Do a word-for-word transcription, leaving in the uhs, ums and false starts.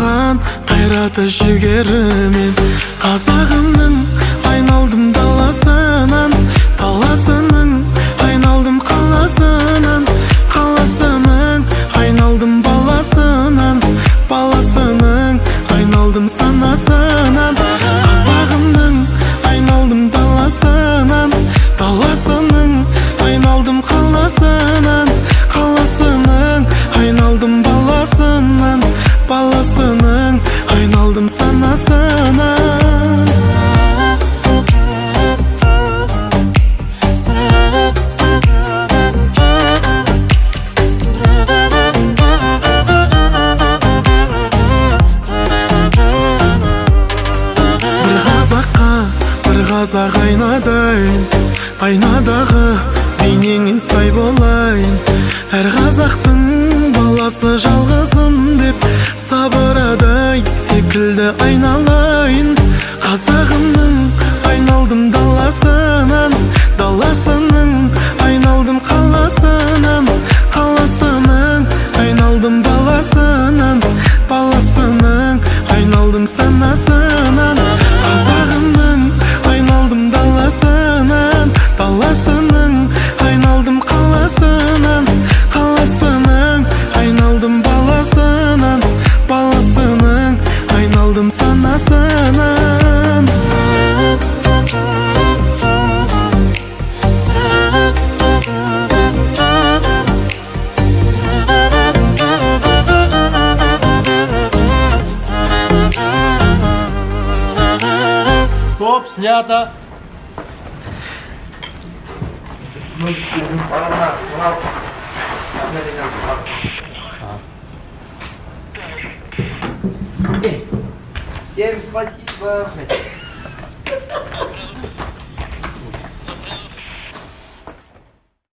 қонған қайраты жігерімен. Қазағымның айналдым даласынан, даласының айналдым қаласынан, қаласының айналдым баласынан, баласының айналдым санасынан. Қазағымның айналдым даласынан, даласының айналдым қаласынан, қаласының айналдым баласынан, баласының айналдым санасынан. Бір қазаққа бір қазақ айнадайын, айнадағы бейнеңе сай болайын. Әр қазақтың баласы жалғызым деп сабырадай секілді айналайын. Қазағымның айналдым даласынан, даласының айналдым қаласынан, қаласының айналдым баласынан, баласының айналдым санасынан. Қазағымның айналдым даласынан, даласының айналдым қаласынан, қаласының айналдым баласынан, баласының айналдым санасынан. Стоп, снято. Всем спасибо.